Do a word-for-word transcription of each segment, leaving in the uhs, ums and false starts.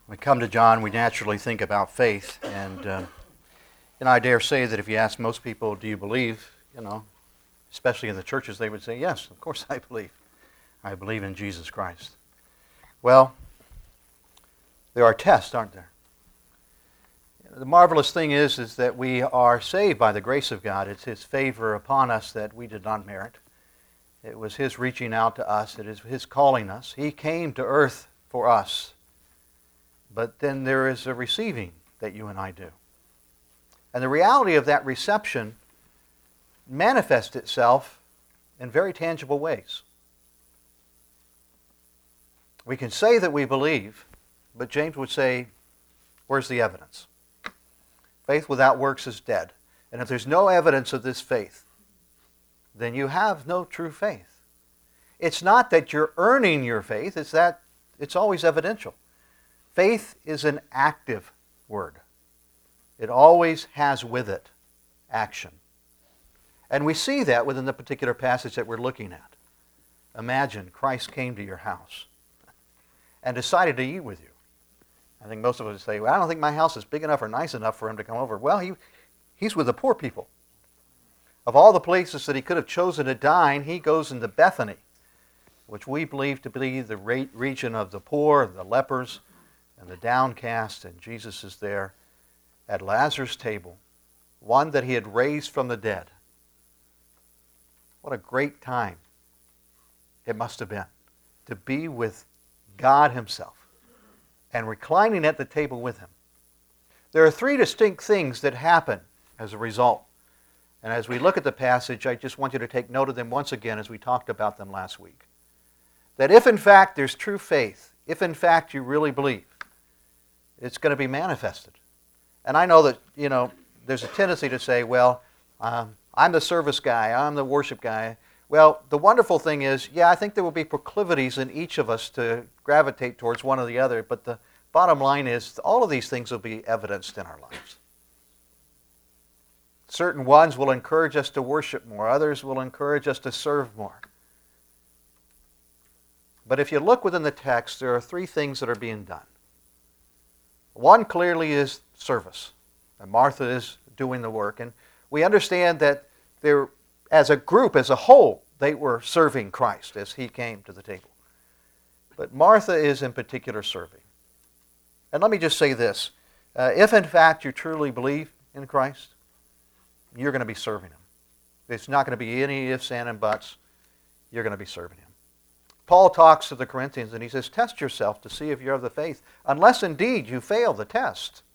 we come to John, we naturally think about faith, and uh, and I dare say that if you ask most people, do you believe, you know, especially in the churches, they would say, yes, of course I believe. I believe in Jesus Christ. Well, there are tests, aren't there? The marvelous thing is, is that we are saved by the grace of God. It's His favor upon us that we did not merit. It was His reaching out to us. It is His calling us. He came to earth for us. But then there is a receiving that you and I do. And the reality of that reception manifests itself in very tangible ways. We can say that we believe, but James would say, where's the evidence? Faith without works is dead. And if there's no evidence of this faith, then you have no true faith. It's not that you're earning your faith, it's that it's always evidential. Faith is an active word. It always has with it action. And we see that within the particular passage that we're looking at. Imagine Christ came to your house and decided to eat with you. I think most of us say, well, I don't think my house is big enough or nice enough for him to come over. Well, he, he's with the poor people. Of all the places that he could have chosen to dine, he goes into Bethany, which we believe to be the region of the poor, the lepers, and the downcast, and Jesus is there at Lazarus' table, one that he had raised from the dead. What a great time it must have been to be with God Himself and reclining at the table with Him. There are three distinct things that happen as a result. And as we look at the passage, I just want you to take note of them once again as we talked about them last week. That if in fact there's true faith, if in fact you really believe, it's going to be manifested. And I know that, you know, there's a tendency to say, well, um, I'm the service guy, I'm the worship guy. Well, the wonderful thing is, yeah, I think there will be proclivities in each of us to gravitate towards one or the other, but the bottom line is all of these things will be evidenced in our lives. Certain ones will encourage us to worship more, others will encourage us to serve more. But if you look within the text, there are three things that are being done. One clearly is service. And Martha is doing the work. And we understand that they're, as a group, as a whole, they were serving Christ as He came to the table. But Martha is in particular serving. And let me just say this. Uh, if in fact you truly believe in Christ, you're going to be serving Him. It's not going to be any ifs, ands, and buts. You're going to be serving Him. Paul talks to the Corinthians and he says, test yourself to see if you're of the faith, unless indeed you fail the test.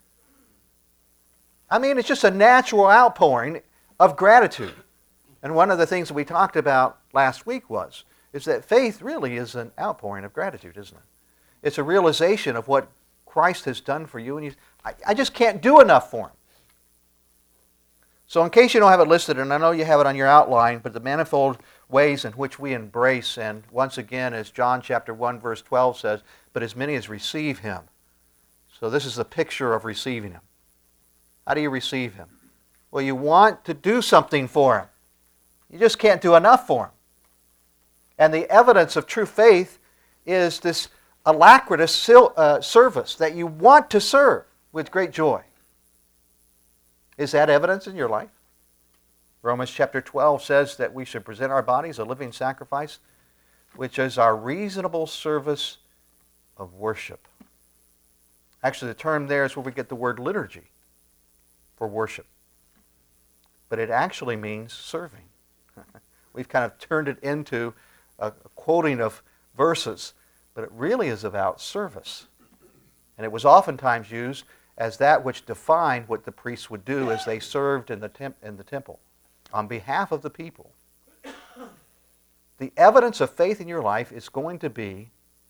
I mean, it's just a natural outpouring of gratitude. And one of the things that we talked about last week was, is that faith really is an outpouring of gratitude, isn't it? It's a realization of what Christ has done for you, and you, I, I just can't do enough for Him. So in case you don't have it listed, and I know you have it on your outline, but the manifold ways in which we embrace, and once again, as John chapter one, verse twelve says, but as many as receive Him. So this is the picture of receiving Him. How do you receive Him? Well, you want to do something for Him. You just can't do enough for Him. And the evidence of true faith is this alacritous service that you want to serve with great joy. Is that evidence in your life? Romans chapter twelve says that we should present our bodies a living sacrifice, which is our reasonable service of worship. Actually, the term there is where we get the word liturgy for worship. But it actually means serving. We've kind of turned it into a quoting of verses, but it really is about service. And it was oftentimes used as that which defined what the priests would do as they served in the, temp- in the temple on behalf of the people. The evidence of faith in your life is going to be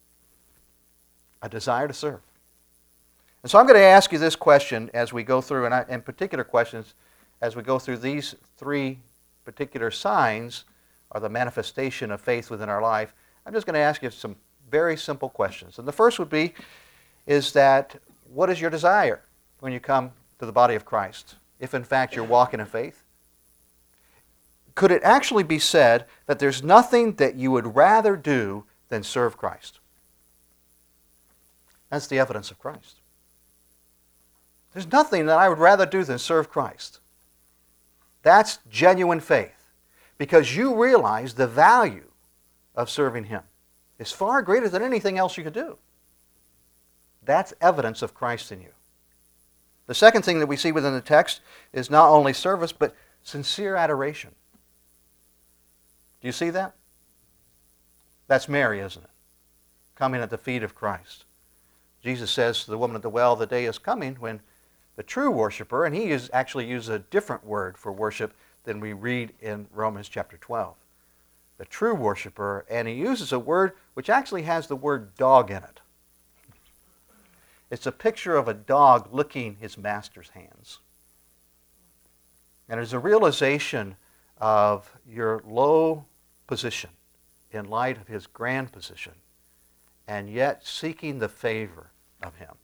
a desire to serve. And so I'm going to ask you this question as we go through, and I, in particular questions, as we go through these three particular signs are the manifestation of faith within our life. I'm just going to ask you some very simple questions. And the first would be, is that what is your desire when you come to the body of Christ? If in fact you're walking in faith? Could it actually be said that there's nothing that you would rather do than serve Christ? That's the evidence of Christ. There's nothing that I would rather do than serve Christ. That's genuine faith, because you realize the value of serving Him is far greater than anything else you could do. That's evidence of Christ in you. The second thing that we see within the text is not only service, but sincere adoration. Do you see that? That's Mary, isn't it? Coming at the feet of Christ. Jesus says to the woman at the well, the day is coming when the true worshiper, and he is actually uses a different word for worship than we read in Romans chapter twelve. The true worshiper, and he uses a word which actually has the word dog in it. It's a picture of a dog licking his master's hands. And it's a realization of your low position in light of his grand position, and yet seeking the favor of him.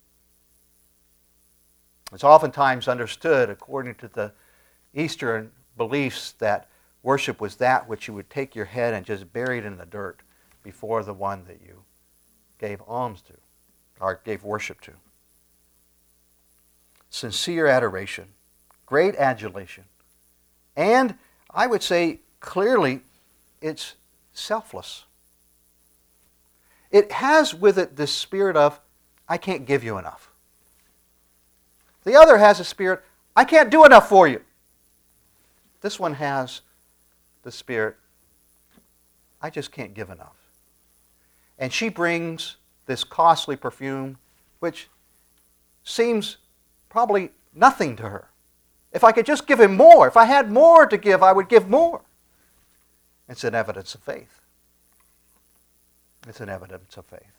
It's oftentimes understood, according to the Eastern beliefs, that worship was that which you would take your head and just bury it in the dirt before the one that you gave alms to, or gave worship to. Sincere adoration, great adulation, and I would say clearly it's selfless. It has with it this spirit of, I can't give you enough. The other has a spirit, I can't do enough for you. This one has the spirit, I just can't give enough. And she brings this costly perfume, which seems probably nothing to her. If I could just give him more, if I had more to give, I would give more. It's an evidence of faith. It's an evidence of faith.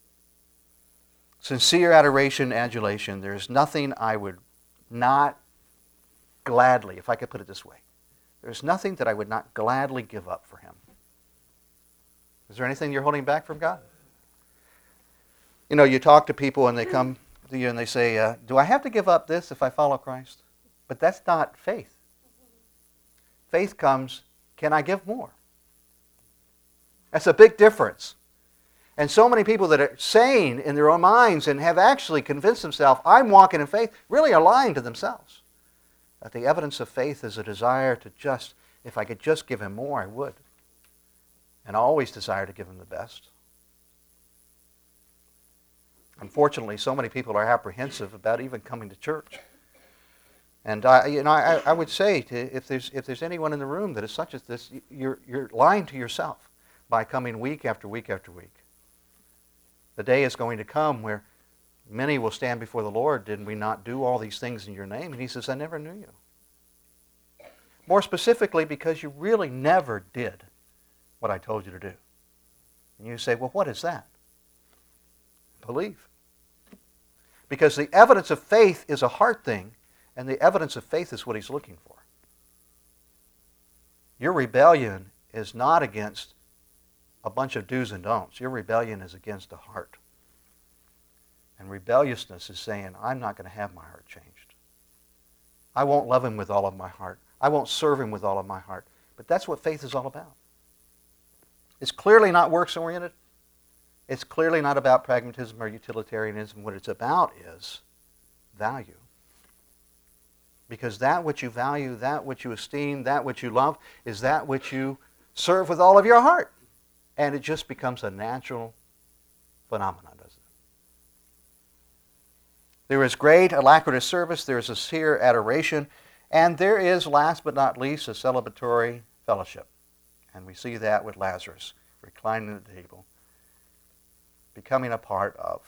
Sincere adoration, adulation. There's nothing I would not gladly, if I could put it this way, there's nothing that I would not gladly give up for Him. Is there anything you're holding back from God? You know, you talk to people and they come to you and they say, uh, do I have to give up this if I follow Christ? But that's not faith. Faith comes, can I give more? That's a big difference. And so many people that are sane in their own minds and have actually convinced themselves, I'm walking in faith, really are lying to themselves. That the evidence of faith is a desire to just, if I could just give Him more, I would. And I always desire to give Him the best. Unfortunately, so many people are apprehensive about even coming to church. And I, you know, I, I would say, to, if there's if there's anyone in the room that is such as this, you're you're lying to yourself by coming week after week after week. The day is going to come where many will stand before the Lord. Did we not do all these things in your name? And He says, I never knew you. More specifically, because you really never did what I told you to do. And you say, well, what is that? Believe. Because the evidence of faith is a heart thing, and the evidence of faith is what He's looking for. Your rebellion is not against a bunch of do's and don'ts. Your rebellion is against a heart. And rebelliousness is saying, I'm not going to have my heart changed. I won't love Him with all of my heart. I won't serve Him with all of my heart. But that's what faith is all about. It's clearly not works-oriented. It's clearly not about pragmatism or utilitarianism. What it's about is value. Because that which you value, that which you esteem, that which you love, is that which you serve with all of your heart. And it just becomes a natural phenomenon, doesn't it? There is great alacrity service, there is sincere adoration, and there is, last but not least, a celebratory fellowship. And we see that with Lazarus, reclining at the table, becoming a part of.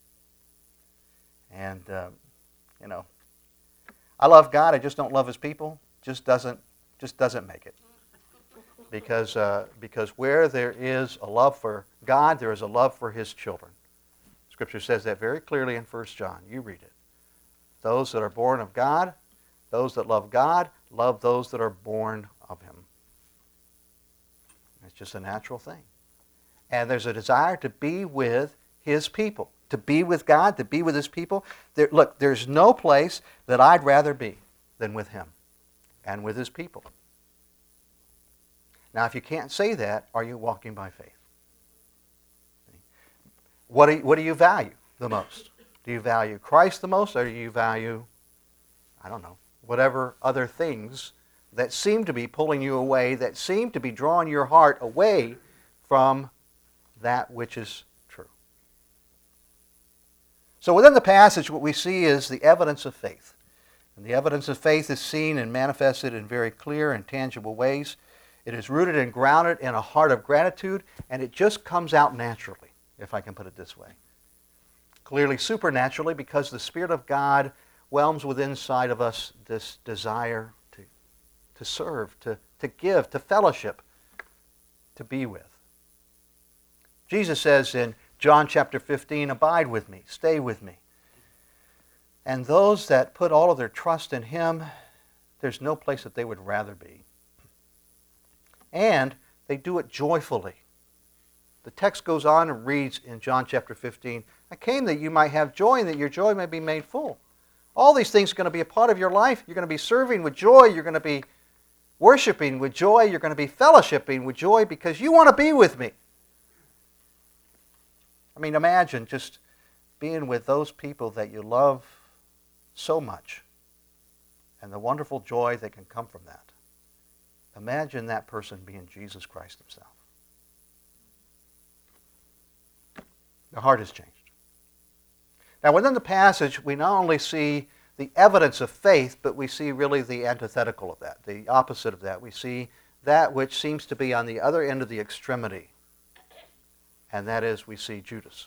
And, uh, you know, I love God, I just don't love His people. Just doesn't, just doesn't make it. Because, uh, because where there is a love for God, there is a love for His children. Scripture says that very clearly in First John. You read it. Those that are born of God, those that love God, love those that are born of Him. It's just a natural thing. And there's a desire to be with His people. To be with God, to be with His people. There, look, there's no place that I'd rather be than with Him and with His people. Now, if you can't say that, are you walking by faith? What do you, what do you value? the most? Do you value Christ the most, or do you value, I don't know, whatever other things that seem to be pulling you away, that seem to be drawing your heart away from that which is true? So within the passage, what we see is the evidence of faith. And the evidence of faith is seen and manifested in very clear and tangible ways. It is rooted and grounded in a heart of gratitude, and it just comes out naturally, if I can put it this way. Clearly supernaturally, because the Spirit of God whelms within inside of us this desire to, to serve, to, to give, to fellowship, to be with. Jesus says in John chapter fifteen, "Abide with me, stay with me." And those that put all of their trust in Him, there's no place that they would rather be. And they do it joyfully. The text goes on and reads in John chapter fifteen, "I came that you might have joy and that your joy may be made full." All these things are going to be a part of your life. You're going to be serving with joy. You're going to be worshiping with joy. You're going to be fellowshipping with joy because you want to be with me. I mean, imagine just being with those people that you love so much and the wonderful joy that can come from that. Imagine that person being Jesus Christ Himself. The heart has changed. Now, within the passage, we not only see the evidence of faith, but we see really the antithetical of that, the opposite of that. We see that which seems to be on the other end of the extremity, and that is we see Judas.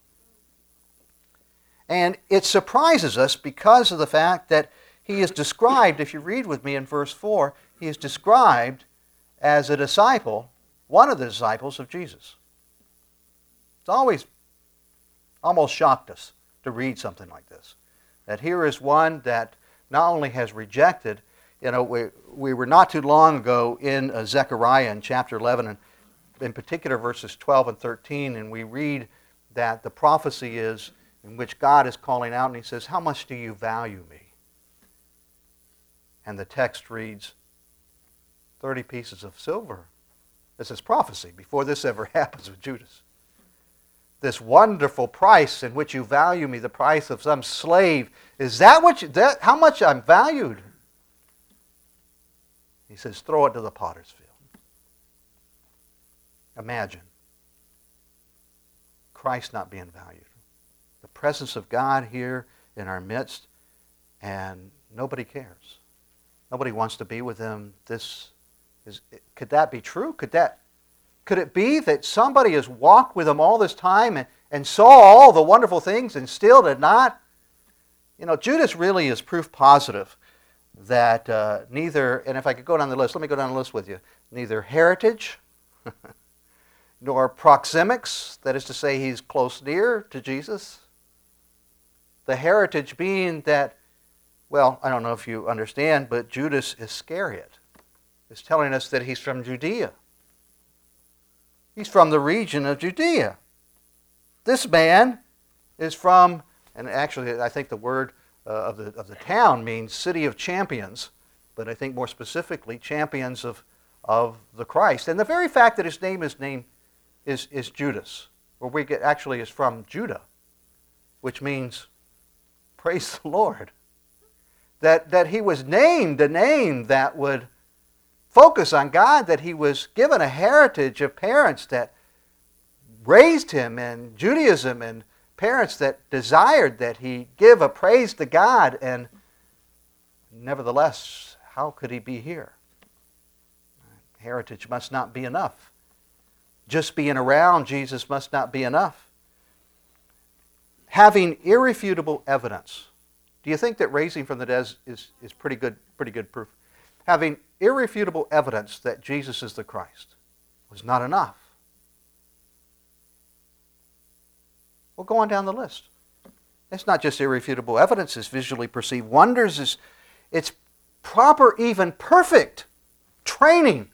And it surprises us because of the fact that he is described, if you read with me in verse four, he is described as a disciple, one of the disciples of Jesus. It's always almost shocked us to read something like this. That here is one that not only has rejected, you know, we, we were not too long ago in uh, Zechariah in chapter eleven, and in particular verses twelve and thirteen, and we read that the prophecy is in which God is calling out, and He says, "How much do you value me?" And the text reads, thirty pieces of silver. This is prophecy before this ever happens with Judas. This wonderful price in which you value me, the price of some slave. Is that what you, that, how much I'm valued? He says, throw it to the potter's field. Imagine Christ not being valued. The presence of God here in our midst, and nobody cares. Nobody wants to be with Him. This is, could that be true? Could that Could it be that somebody has walked with Him all this time and, and saw all the wonderful things and still did not? You know, Judas really is proof positive that uh, neither, and if I could go down the list, let me go down the list with you, neither heritage nor proxemics, that is to say he's close near to Jesus. The heritage being that, well, I don't know if you understand, but Judas Iscariot is telling us that he's from Judea. He's from the region of Judea. This man is from, and actually I think the word uh, of, the, of the town means city of champions, but I think more specifically champions of, of the Christ. And the very fact that his name is named is, is Judas, where we get actually is from Judah, which means praise the Lord. That, that he was named a name that would focus on God, that he was given a heritage of parents that raised him in Judaism and parents that desired that he give a praise to God, and nevertheless, how could he be here? Heritage must not be enough. Just being around Jesus must not be enough. Having irrefutable evidence. Do you think that raising from the dead is, is pretty good, pretty good proof? Having irrefutable evidence that Jesus is the Christ was not enough. We'll go on down the list. It's not just irrefutable evidence, it's visually perceived wonders, it's, it's proper, even perfect training.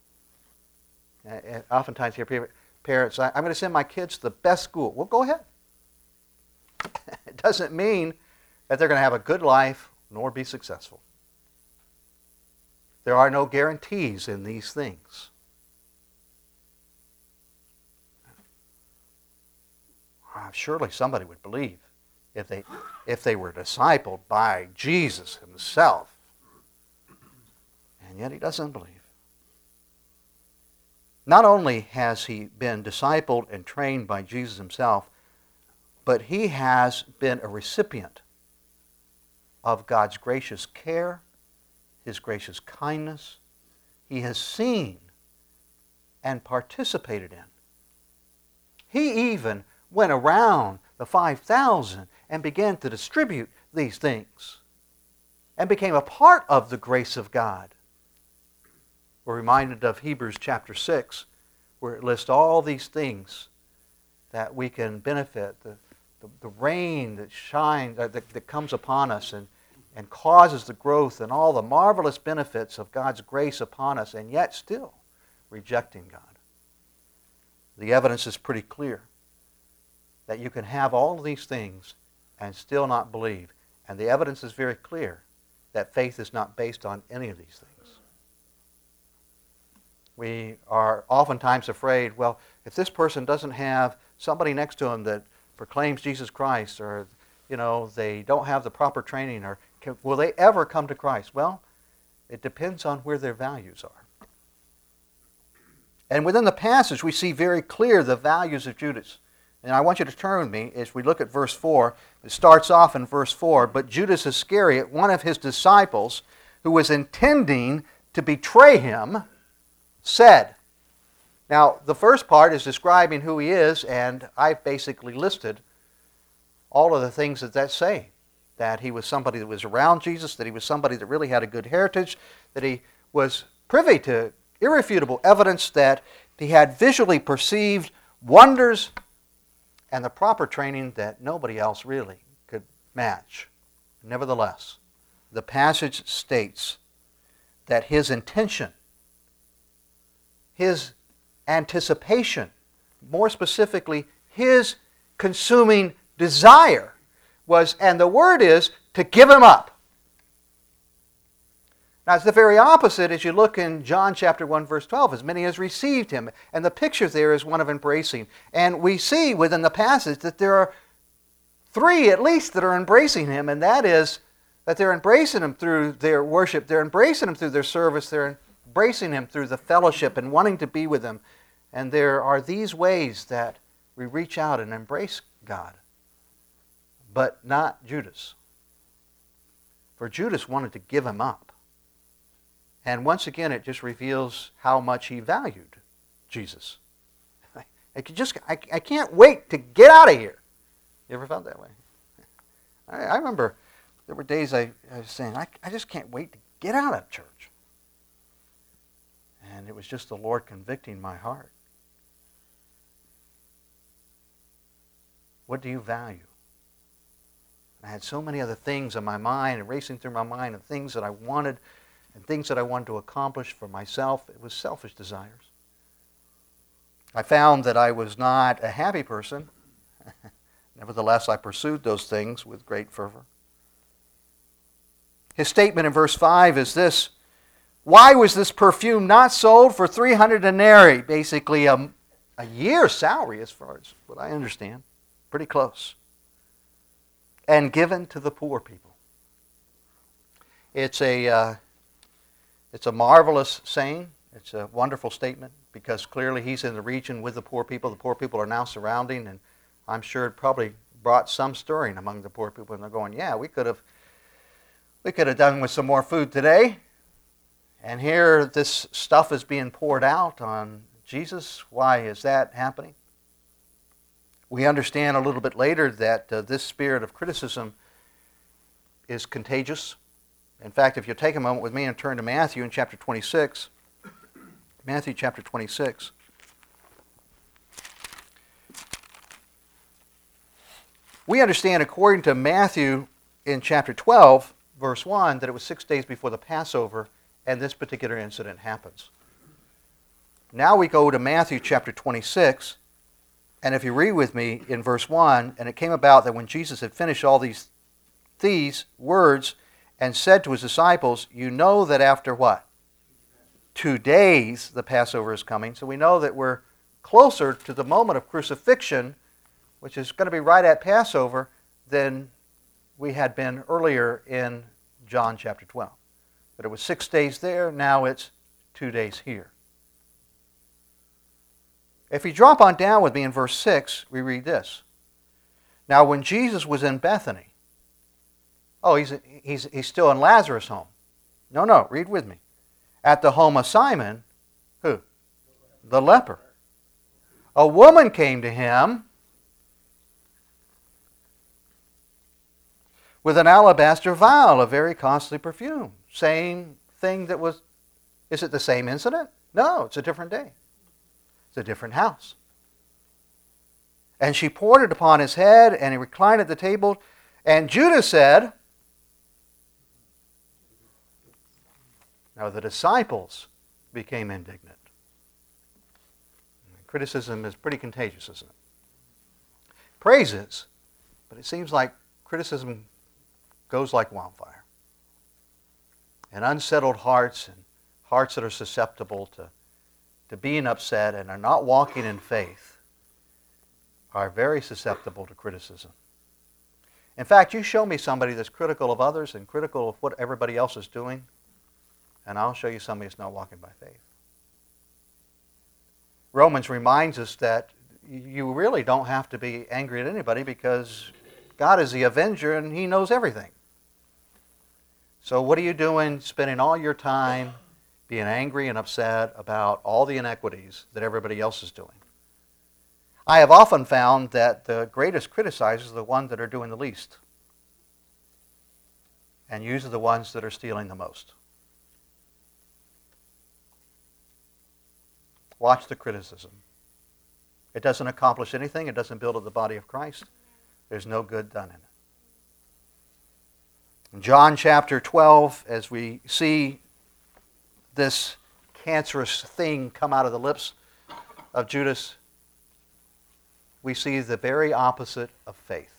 And oftentimes you hear parents, I'm going to send my kids to the best school. Well, go ahead. It doesn't mean that they're going to have a good life nor be successful. There are no guarantees in these things. surely somebody would believe if they, if they were discipled by Jesus himself. And yet he doesn't believe. Not only has he been discipled and trained by Jesus himself, but he has been a recipient of God's gracious care, his gracious kindness. He has seen and participated in. He even went around the five thousand and began to distribute these things and became a part of the grace of God. We're reminded of Hebrews chapter six, where it lists all these things that we can benefit, the, the, the rain that shines, that, that comes upon us and, and causes the growth and all the marvelous benefits of God's grace upon us, and yet still rejecting God. The evidence is pretty clear that you can have all of these things and still not believe. And the evidence is very clear that faith is not based on any of these things. We are oftentimes afraid, well, if this person doesn't have somebody next to him that proclaims Jesus Christ, or, you know, they don't have the proper training, or can, will they ever come to Christ? Well, it depends on where their values are. And within the passage, we see very clear the values of Judas. And I want you to turn with me as we look at verse four. It starts off in verse four, but Judas Iscariot, one of his disciples, who was intending to betray him, said. Now, the first part is describing who he is, and I've basically listed all of the things that that say. That he was somebody that was around Jesus, that he was somebody that really had a good heritage, that he was privy to irrefutable evidence that he had visually perceived wonders and the proper training that nobody else really could match. Nevertheless, the passage states that his intention, his anticipation, more specifically, his consuming desire was, and the word is, to give him up. Now, it's the very opposite as you look in John chapter one, verse twelve. As many as received him. And the picture there is one of embracing. And we see within the passage that there are three at least that are embracing him, and that is that they're embracing him through their worship. They're embracing him through their service. They're embracing him through the fellowship and wanting to be with him. And there are these ways that we reach out and embrace God. But not Judas. For Judas wanted to give him up. And once again, it just reveals how much he valued Jesus. I, could just, I, I can't wait to get out of here. You ever felt that way? I, I remember there were days I, I was saying, I, I just can't wait to get out of church. And it was just the Lord convicting my heart. What do you value? I had so many other things in my mind and racing through my mind and things that I wanted and things that I wanted to accomplish for myself. It was selfish desires. I found that I was not a happy person. Nevertheless, I pursued those things with great fervor. His statement in verse five is this: why was this perfume not sold for three hundred denarii? Basically a, a year's salary, as far as what I understand. Pretty close. And given to the poor people. It's a... Uh, It's a marvelous saying. It's a wonderful statement because clearly he's in the region with the poor people. The poor people are now surrounding, and I'm sure it probably brought some stirring among the poor people. And they're going, yeah, we could have we could have done with some more food today. And here this stuff is being poured out on Jesus. Why is that happening? We understand a little bit later that uh, this spirit of criticism is contagious. In fact, if you'll take a moment with me and turn to Matthew in chapter twenty-six. Matthew chapter twenty-six. We understand, according to Matthew in chapter twelve, verse one, that it was six days before the Passover, and this particular incident happens. Now we go to Matthew chapter twenty-six, and if you read with me in verse one, and it came about that when Jesus had finished all these, these words, and said to his disciples, you know that after what? Two days the Passover is coming. So we know that we're closer to the moment of crucifixion which is going to be right at Passover, than we had been earlier in John chapter twelve. But it was six days there, now it's two days here. If you drop on down with me in verse six, we read this. Now when Jesus was in Bethany, oh, he's, he's, he's still in Lazarus' home. No, no, read with me. At the home of Simon, who? The leper. A woman came to him with an alabaster vial of very costly perfume. Same thing that was, is it the same incident? No, it's a different day. It's a different house. And she poured it upon his head, and he reclined at the table. And Judas said, now the disciples became indignant. Criticism is pretty contagious, isn't it? Praise is, but it seems like criticism goes like wildfire. And unsettled hearts and hearts that are susceptible to, to being upset and are not walking in faith are very susceptible to criticism. In fact, you show me somebody that's critical of others and critical of what everybody else is doing, and I'll show you somebody that's not walking by faith. Romans reminds us that you really don't have to be angry at anybody because God is the avenger and He knows everything. So what are you doing spending all your time being angry and upset about all the inequities that everybody else is doing? I have often found that the greatest criticizers are the ones that are doing the least. And usually the ones that are stealing the most. Watch the criticism. It doesn't accomplish anything. It doesn't build up the body of Christ. There's no good done in it. In John chapter twelve, as we see this cancerous thing come out of the lips of Judas, we see the very opposite of faith.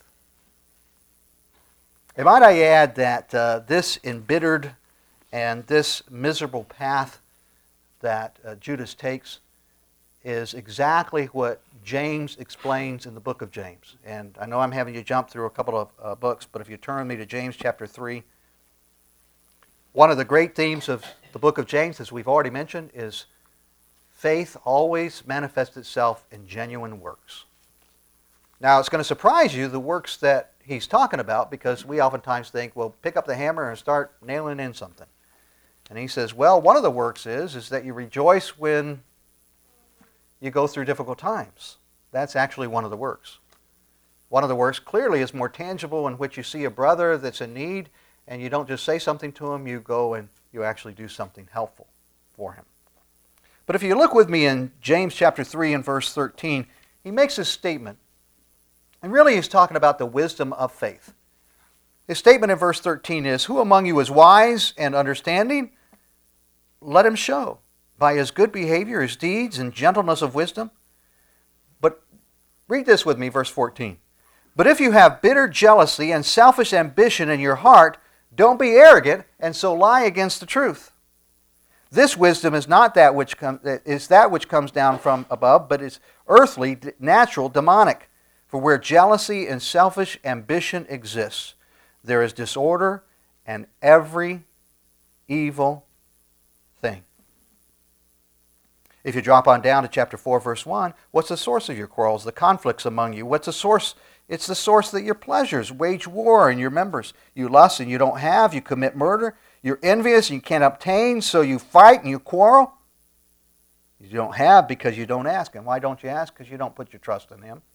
And might I add that uh, this embittered and this miserable path that uh, Judas takes is exactly what James explains in the book of James. And I know I'm having you jump through a couple of uh, books, but if you turn me to James chapter three, one of the great themes of the book of James, as we've already mentioned, is faith always manifests itself in genuine works. Now, it's going to surprise you, the works that he's talking about, because we oftentimes think, well, pick up the hammer and start nailing in something. And he says, well, one of the works is, is that you rejoice when you go through difficult times. That's actually one of the works. One of the works clearly is more tangible, in which you see a brother that's in need, and you don't just say something to him, you go and you actually do something helpful for him. But if you look with me in James chapter three and verse thirteen, he makes a statement. And really he's talking about the wisdom of faith. His statement in verse thirteen is, who among you is wise and understanding? Let him show by his good behavior, his deeds, and gentleness of wisdom. But read this with me, verse fourteen. But if you have bitter jealousy and selfish ambition in your heart, don't be arrogant and so lie against the truth. This wisdom is not that which com- is that which comes down from above, but is earthly, natural, demonic. For where jealousy and selfish ambition exists, there is disorder and every evil thing. If you drop on down to chapter four, verse one, what's the source of your quarrels, the conflicts among you? What's the source? It's the source that your pleasures wage war in your members. You lust and you don't have, you commit murder. You're envious and you can't obtain, so you fight and you quarrel. You don't have because you don't ask. And why don't you ask? Because you don't put your trust in Him.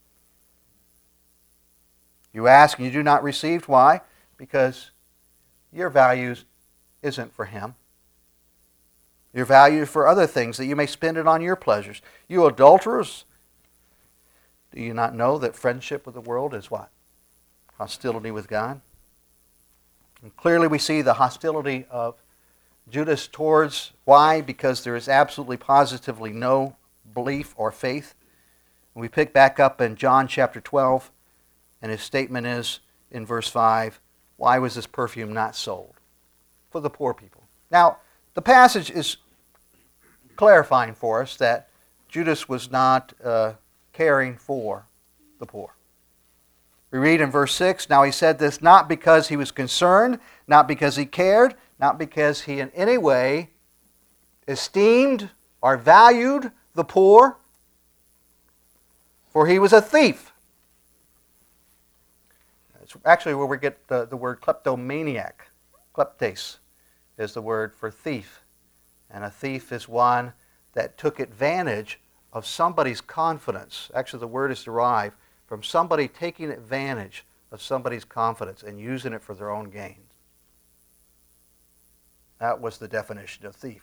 You ask and you do not receive. Why? Because your value isn't for Him. Your value is for other things, that you may spend it on your pleasures. You adulterers, do you not know that friendship with the world is what? Hostility with God. And clearly we see the hostility of Judas towards, why? Because there is absolutely positively no belief or faith. And we pick back up in John chapter twelve, and his statement is in verse five, why was this perfume not sold? For the poor people. Now, the passage is clarifying for us that Judas was not uh, caring for the poor. We read in verse six, now he said this not because he was concerned, not because he cared, not because he in any way esteemed or valued the poor, for he was a thief. It's actually where we get the, the word kleptomaniac. Kleptes is the word for thief. And a thief is one that took advantage of somebody's confidence. Actually, the word is derived from somebody taking advantage of somebody's confidence and using it for their own gain. That was the definition of thief.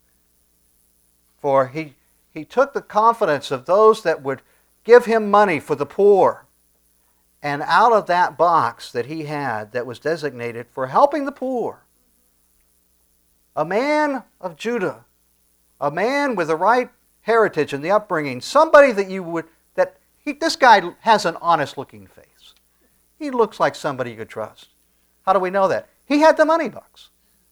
For he, he took the confidence of those that would give him money for the poor, and out of that box that he had that was designated for helping the poor, a man of Judah, a man with the right heritage and the upbringing, somebody that you would, that he, this guy has an honest-looking face. He looks like somebody you could trust. How do we know that? He had the money box.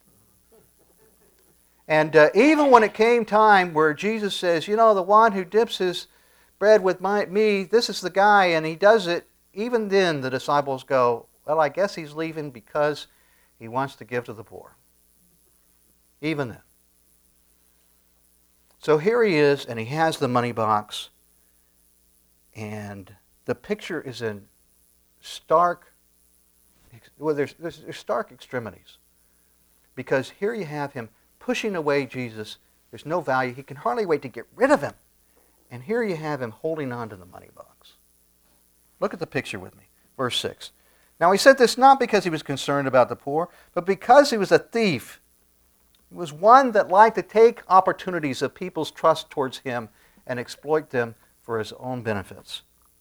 And uh, even when it came time where Jesus says, you know, the one who dips his bread with my, me, this is the guy, and he does it, even then the disciples go, well, I guess he's leaving because he wants to give to the poor. Even then. So here he is, and he has the money box, and the picture is in stark, well, there's, there's, there's stark extremities. Because here you have him pushing away Jesus. There's no value. He can hardly wait to get rid of him. And here you have him holding on to the money box. Look at the picture with me. Verse six. Now he said this not because he was concerned about the poor, but because he was a thief. He was one that liked to take opportunities of people's trust towards him and exploit them for his own benefits.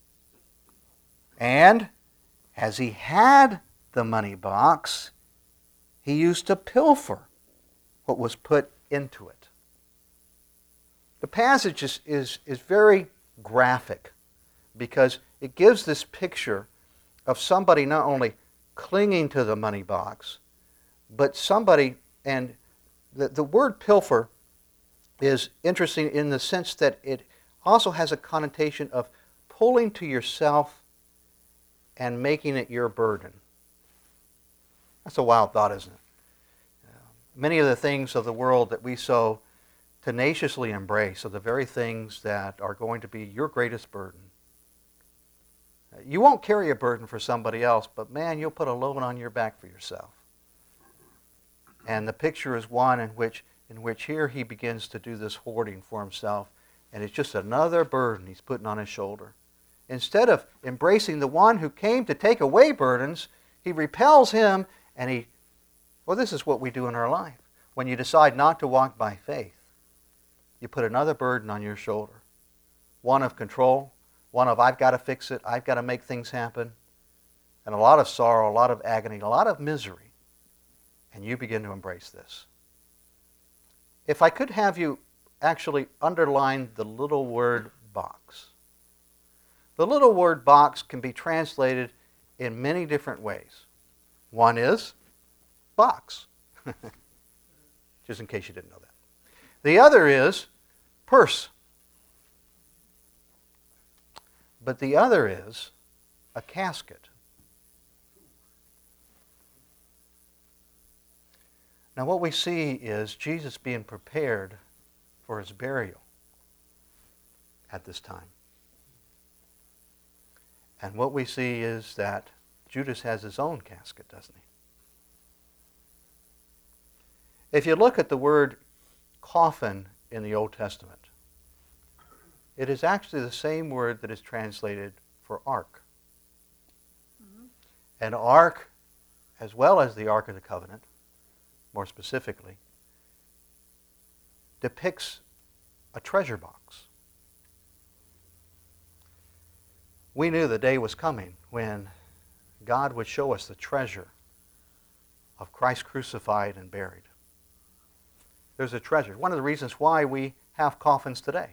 And as he had the money box, he used to pilfer what was put into it. The passage is, is, is very graphic because it gives this picture of somebody not only clinging to the money box, but somebody, and the, the word pilfer is interesting in the sense that it also has a connotation of pulling to yourself and making it your burden. That's a wild thought, isn't it? Many of the things of the world that we so tenaciously embrace are the very things that are going to be your greatest burden. You won't carry a burden for somebody else, but man, you'll put a load on your back for yourself. And the picture is one in which, in which here he begins to do this hoarding for himself, and it's just another burden he's putting on his shoulder. Instead of embracing the one who came to take away burdens, he repels him, and he Well, this is what we do in our life. When you decide not to walk by faith, you put another burden on your shoulder. One of control, one of I've got to fix it, I've got to make things happen, and a lot of sorrow, a lot of agony, a lot of misery. And you begin to embrace this. If I could have you actually underline the little word box. The little word box can be translated in many different ways. One is box, just in case you didn't know that. The other is purse. But the other is a casket. Now what we see is Jesus being prepared for his burial at this time. And what we see is that Judas has his own casket, doesn't he? If you look at the word coffin in the Old Testament, it is actually the same word that is translated for ark. Mm-hmm. An ark, as well as the Ark of the Covenant, more specifically, depicts a treasure box. We knew the day was coming when God would show us the treasure of Christ crucified and buried. There's a treasure. One of the reasons why we have coffins today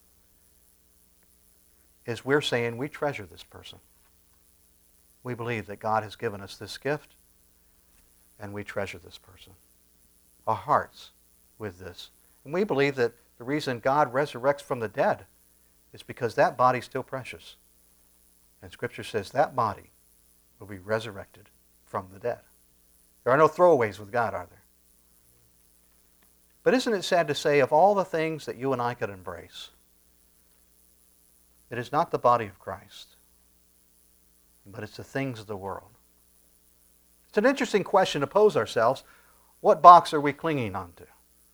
is we're saying we treasure this person. We believe that God has given us this gift, and we treasure this person. Our hearts with this. And we believe that the reason God resurrects from the dead is because that body's still precious. And Scripture says that body will be resurrected from the dead. There are no throwaways with God, are there? But isn't it sad to say, of all the things that you and I could embrace, it is not the body of Christ, but it's the things of the world. It's an interesting question to pose ourselves. What box are we clinging onto?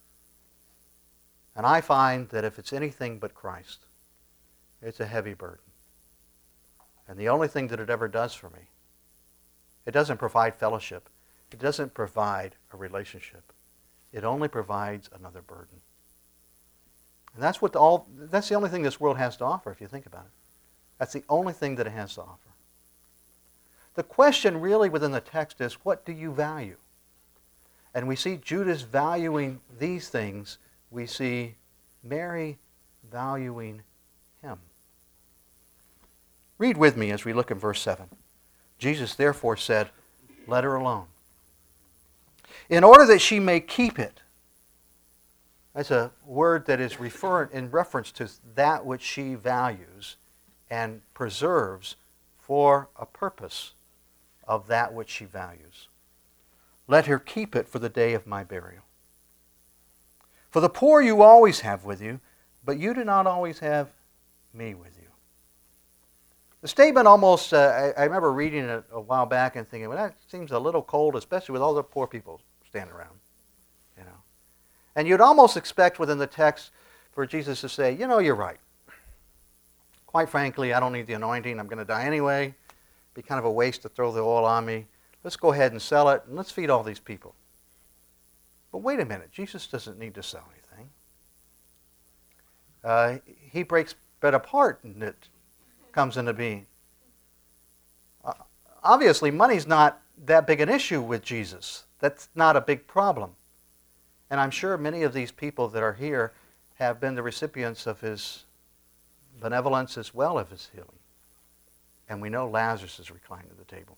And I find that if it's anything but Christ, it's a heavy burden. And the only thing that it ever does for me, it doesn't provide fellowship. It doesn't provide a relationship. It only provides another burden. And that's what the, all that's the only thing this world has to offer, if you think about it. That's the only thing that it has to offer. The question really within the text is, what do you value? And we see Judas valuing these things. We see Mary valuing him. Read with me as we look in verse seven. Jesus therefore said, "Let her alone, in order that she may keep it." That's a word that is referring in reference to that which she values and preserves for a purpose of that which she values. "Let her keep it for the day of my burial. For the poor you always have with you, but you do not always have me with you." The statement almost, uh, I, I remember reading it a while back and thinking, well, that seems a little cold, especially with all the poor people standing around. You know, and you'd almost expect within the text for Jesus to say, you know, you're right. Quite frankly, I don't need the anointing. I'm going to die anyway. It'd be kind of a waste to throw the oil on me. Let's go ahead and sell it, and let's feed all these people. But wait a minute. Jesus doesn't need to sell anything. Uh, he breaks bread apart, and it comes into being. Uh, obviously, money's not that big an issue with Jesus. That's not a big problem. And I'm sure many of these people that are here have been the recipients of his benevolence as well as his healing. And we know Lazarus is reclining at the table.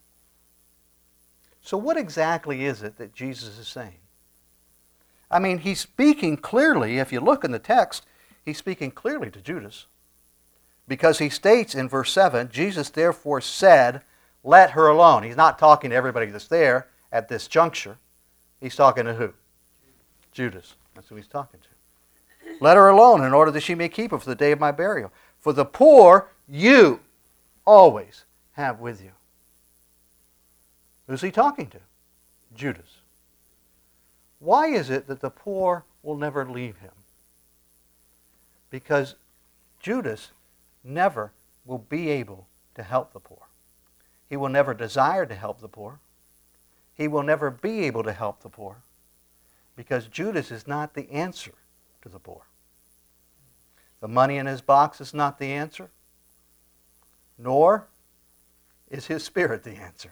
So what exactly is it that Jesus is saying? I mean, he's speaking clearly. If you look in the text, he's speaking clearly to Judas. Because he states in verse seven, Jesus therefore said, "Let her alone." He's not talking to everybody that's there at this juncture. He's talking to who? Judas. That's who he's talking to. "Let her alone in order that she may keep her for the day of my burial. For the poor you always have with you." Who's he talking to? Judas. Why is it that the poor will never leave him? Because Judas never will be able to help the poor. He will never desire to help the poor. He will never be able to help the poor because Judas is not the answer to the poor. The money in his box is not the answer, nor is his spirit the answer.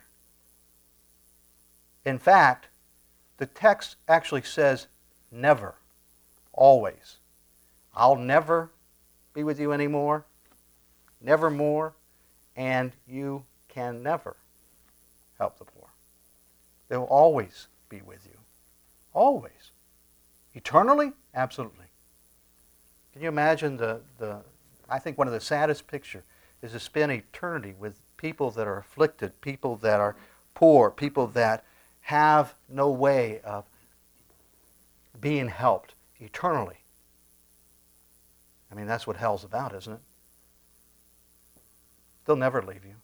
In fact, the text actually says never, always. I'll never be with you anymore, never more, and you can never help the poor. They will always be with you. Always. Eternally? Absolutely. Can you imagine the, the I think one of the saddest pictures is to spend eternity with people that are afflicted, people that are poor, people that have no way of being helped eternally. I mean, that's what hell's about, isn't it? They'll never leave you.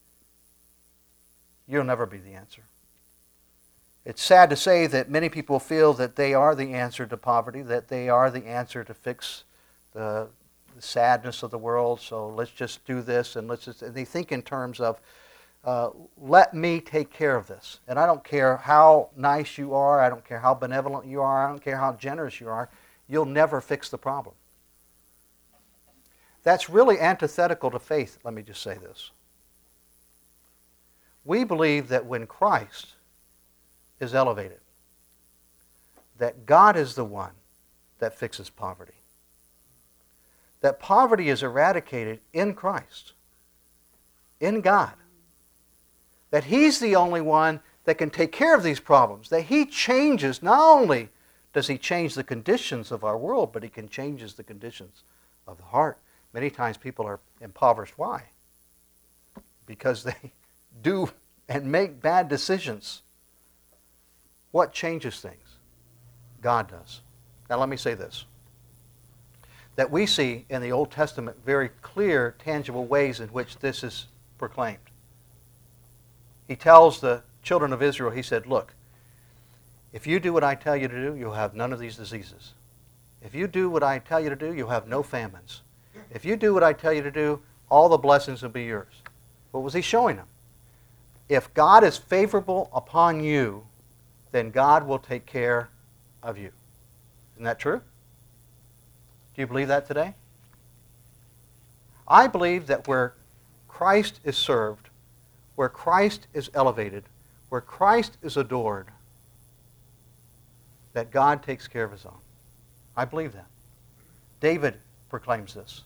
You'll never be the answer. It's sad to say that many people feel that they are the answer to poverty, that they are the answer to fix the, the sadness of the world, so let's just do this, and let's just, and they think in terms of, uh, let me take care of this. And I don't care how nice you are, I don't care how benevolent you are, I don't care how generous you are, you'll never fix the problem. That's really antithetical to faith, let me just say this. We believe that when Christ is elevated, that God is the one that fixes poverty. That poverty is eradicated in Christ, in God. That He's the only one that can take care of these problems. That He changes, not only does He change the conditions of our world, but He can change the conditions of the heart. Many times people are impoverished. Why? because they do and make bad decisions. What changes things? God does. Now let me say this. That we see in the Old Testament very clear, tangible ways in which this is proclaimed. He tells the children of Israel, he said, look, if you do what I tell you to do, you'll have none of these diseases. If you do what I tell you to do, you'll have no famines. If you do what I tell you to do, all the blessings will be yours. What was he showing them? If God is favorable upon you, then God will take care of you. Isn't that true? Do you believe that today? I believe that where Christ is served, where Christ is elevated, where Christ is adored, that God takes care of his own. I believe that. David proclaims this.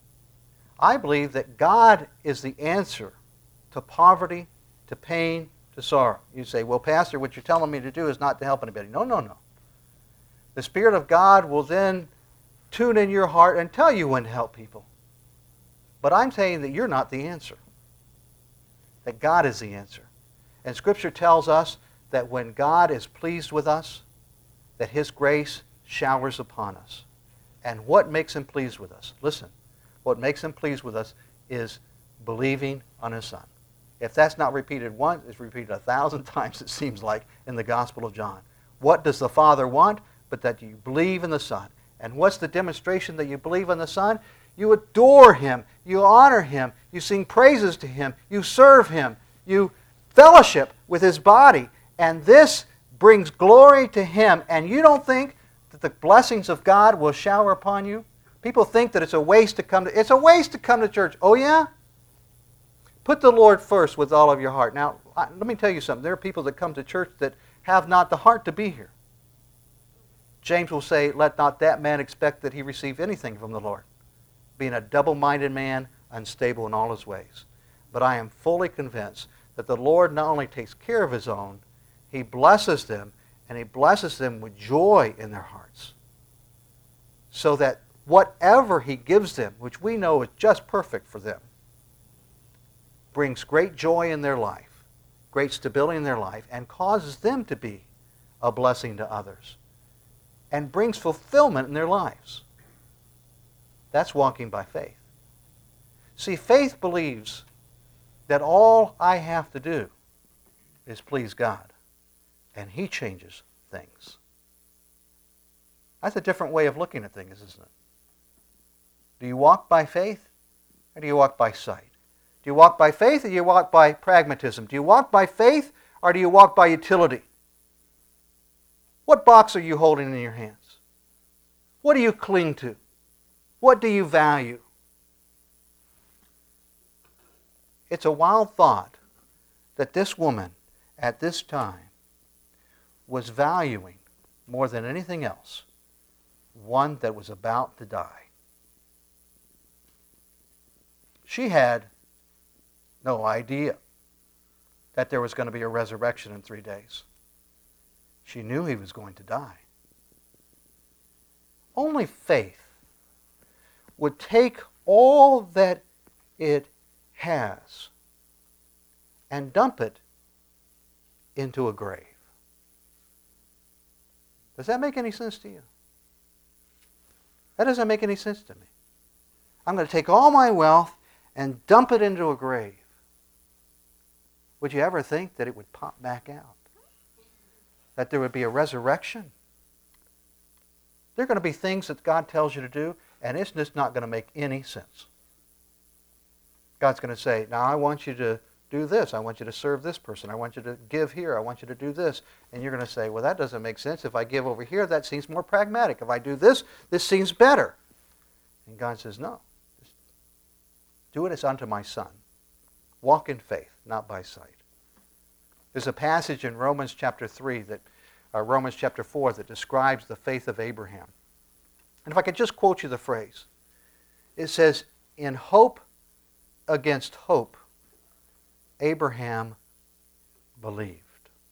I believe that God is the answer to poverty, to pain, to sorrow. You say, well, Pastor, what you're telling me to do is not to help anybody. No, no, no. The Spirit of God will then tune in your heart and tell you when to help people. But I'm saying that you're not the answer. That God is the answer. And Scripture tells us that when God is pleased with us, that His grace showers upon us. And what makes Him pleased with us? Listen, what makes Him pleased with us is believing on His Son. If that's not repeated once, it's repeated a thousand times, it seems like, in the Gospel of John. What does the Father want? But that you believe in the Son. And what's the demonstration that you believe in the Son? You adore Him. You honor Him. You sing praises to Him. You serve Him. You fellowship with His body. And this brings glory to Him. And you don't think that the blessings of God will shower upon you? People think that it's a waste to come to, it's a waste to come to church. Oh yeah? Put the Lord first with all of your heart. Now, let me tell you something. There are people that come to church that have not the heart to be here. James will say, let not that man expect that he receive anything from the Lord, being a double-minded man, unstable in all his ways. But I am fully convinced that the Lord not only takes care of His own, He blesses them, and He blesses them with joy in their hearts. So that whatever He gives them, which we know is just perfect for them, brings great joy in their life, great stability in their life, and causes them to be a blessing to others, and brings fulfillment in their lives. That's walking by faith. See, faith believes that all I have to do is please God, and He changes things. That's a different way of looking at things, isn't it? Do you walk by faith, or do you walk by sight? Do you walk by faith, or do you walk by pragmatism? Do you walk by faith, or do you walk by utility? What box are you holding in your hands? What do you cling to? What do you value? It's a wild thought that this woman at this time was valuing more than anything else one that was about to die. She had no idea that there was going to be a resurrection in three days. She knew he was going to die. Only faith would take all that it has and dump it into a grave. Does that make any sense to you? That doesn't make any sense to me. I'm going to take all my wealth and dump it into a grave. Would you ever think that it would pop back out? That there would be a resurrection? There are going to be things that God tells you to do, and it's just not going to make any sense. God's going to say, now I want you to do this. I want you to serve this person. I want you to give here. I want you to do this. And you're going to say, well, that doesn't make sense. If I give over here, that seems more pragmatic. If I do this, this seems better. And God says, no. Just do it as unto my Son. Walk in faith, not by sight. There's a passage in Romans chapter three, that, uh, Romans chapter four, that describes the faith of Abraham. And if I could just quote you the phrase. It says, in hope against hope, Abraham believed.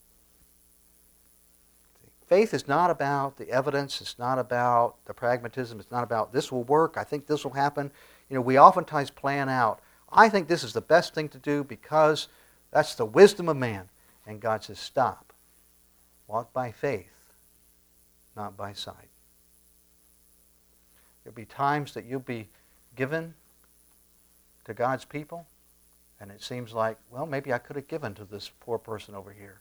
Faith is not about the evidence. It's not about the pragmatism. It's not about this will work. I think this will happen. You know, we oftentimes plan out I think this is the best thing to do because that's the wisdom of man. And God says, stop. Walk by faith, not by sight. There'll be times that you'll be given to God's people, and it seems like, well, maybe I could have given to this poor person over here.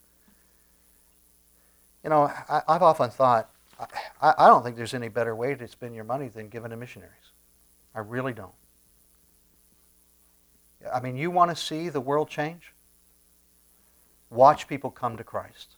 You know, I, I've often thought, I, I don't think there's any better way to spend your money than giving to missionaries. I really don't. I mean, you want to see the world change? Watch people come to Christ.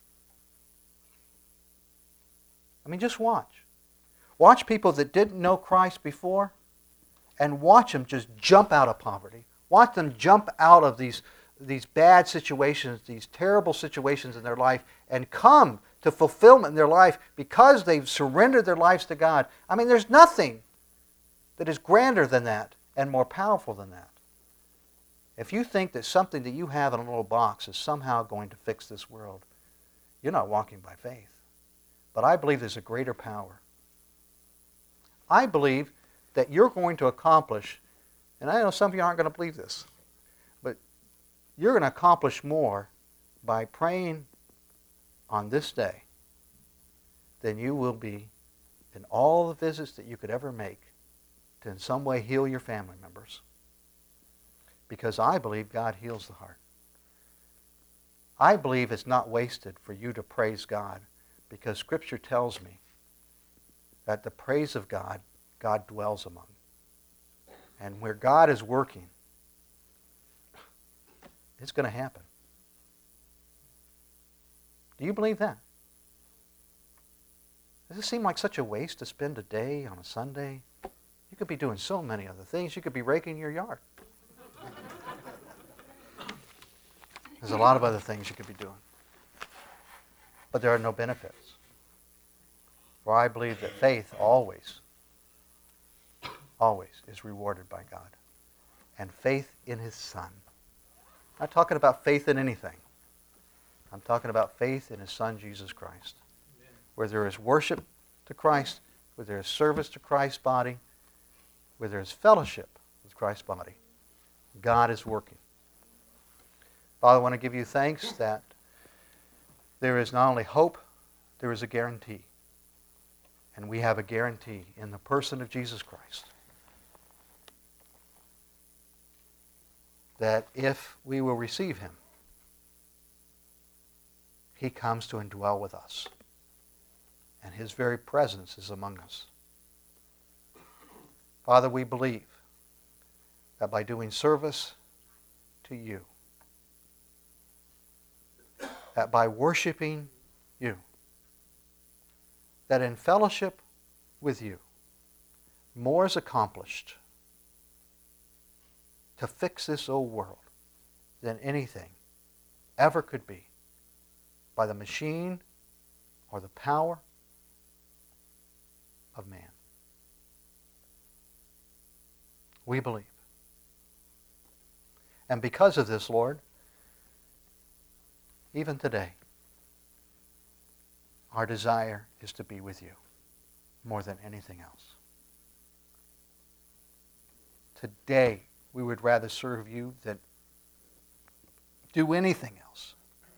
I mean, just watch. Watch people that didn't know Christ before, and watch them just jump out of poverty. Watch them jump out of these, these bad situations, these terrible situations in their life, and come to fulfillment in their life because they've surrendered their lives to God. I mean, there's nothing that is grander than that and more powerful than that. If you think that something that you have in a little box is somehow going to fix this world, you're not walking by faith. But I believe there's a greater power. I believe that you're going to accomplish, and I know some of you aren't going to believe this, but you're going to accomplish more by praying on this day than you will be in all the visits that you could ever make to in some way heal your family members. Because I believe God heals the heart. I believe it's not wasted for you to praise God, because Scripture tells me that the praise of God, God dwells among. And where God is working, it's going to happen. Do you believe that? Does it seem like such a waste to spend a day on a Sunday? You could be doing so many other things. You could be raking your yard. There's a lot of other things you could be doing. But there are no benefits. For I believe that faith always, always is rewarded by God. And faith in His Son. I'm not talking about faith in anything. I'm talking about faith in His Son, Jesus Christ. Amen. Where there is worship to Christ, where there is service to Christ's body, where there is fellowship with Christ's body, God is working. Father, I want to give you thanks that there is not only hope, there is a guarantee. And we have a guarantee in the person of Jesus Christ. That if we will receive Him, He comes to indwell with us. And His very presence is among us. Father, we believe that by doing service to you, that by worshiping you, that in fellowship with you, more is accomplished to fix this old world than anything ever could be by the machine or the power of man. We believe. And because of this, Lord, even today, our desire is to be with you more than anything else. Today, we would rather serve you than do anything else.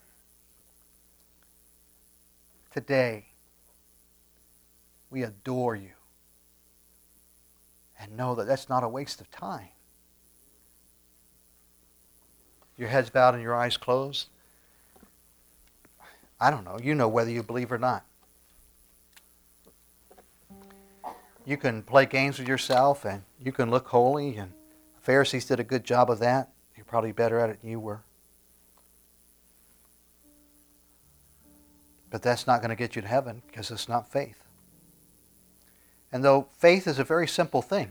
Today, we adore you and know that that's not a waste of time. Your head's bowed and your eyes closed. I don't know. You know whether you believe or not. You can play games with yourself and you can look holy, and the Pharisees did a good job of that. You're probably better at it than you were. But that's not going to get you to heaven because it's not faith. And though faith is a very simple thing,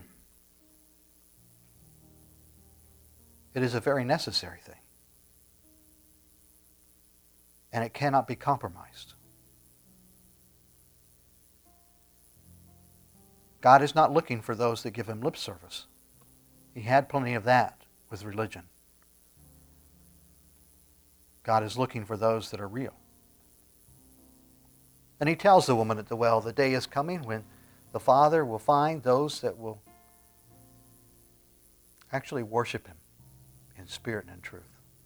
it is a very necessary thing. And it cannot be compromised. God is not looking for those that give Him lip service. He had plenty of that with religion. God is looking for those that are real. And He tells the woman at the well, the day is coming when the Father will find those that will actually worship Him in spirit and in truth.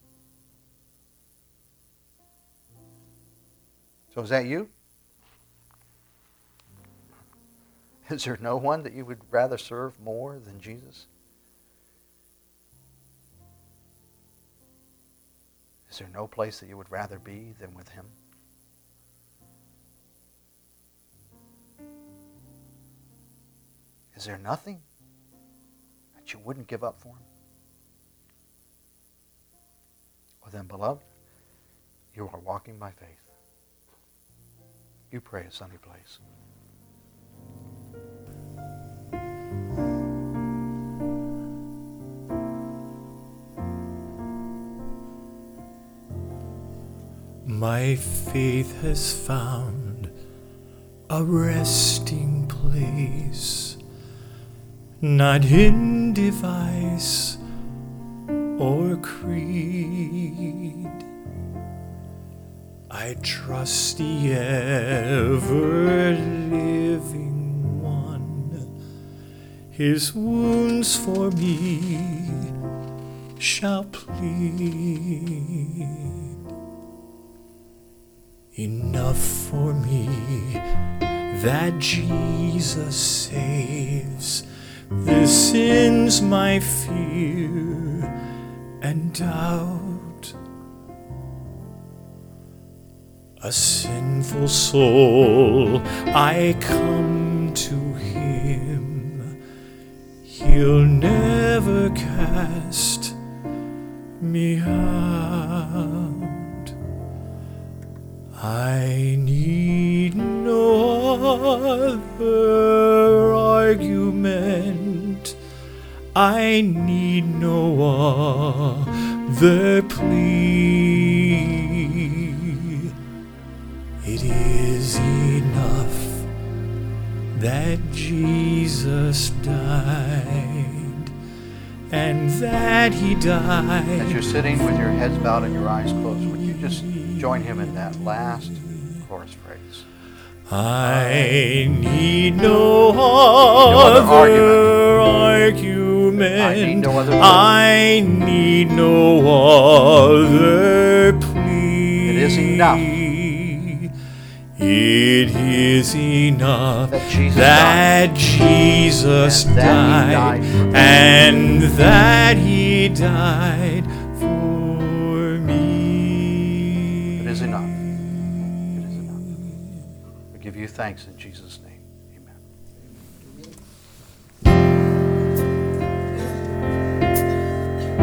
So is that you? Is there no one that you would rather serve more than Jesus? Is there no place that you would rather be than with Him? Is there nothing that you wouldn't give up for Him? Well then, beloved, you are walking by faith. You pray a Sunday place. My faith has found a resting place, not in device or creed. I trust the ever-living One. His wounds for me shall plead. Enough for me that Jesus saves. This ends my fear and doubt. A sinful soul, I come to Him. He'll never cast me out. I need no other argument. I need no other plea. It is enough that Jesus died, and that He died. As you're sitting with your heads bowed and your eyes closed, would you just join Him in that last chorus phrase? I need no other other argument. I need no other plea. I need no other plea. It is enough. It is enough that Jesus that died, Jesus and died, that He died and that He died for me. It is enough. It is enough. We give you thanks in Jesus' name.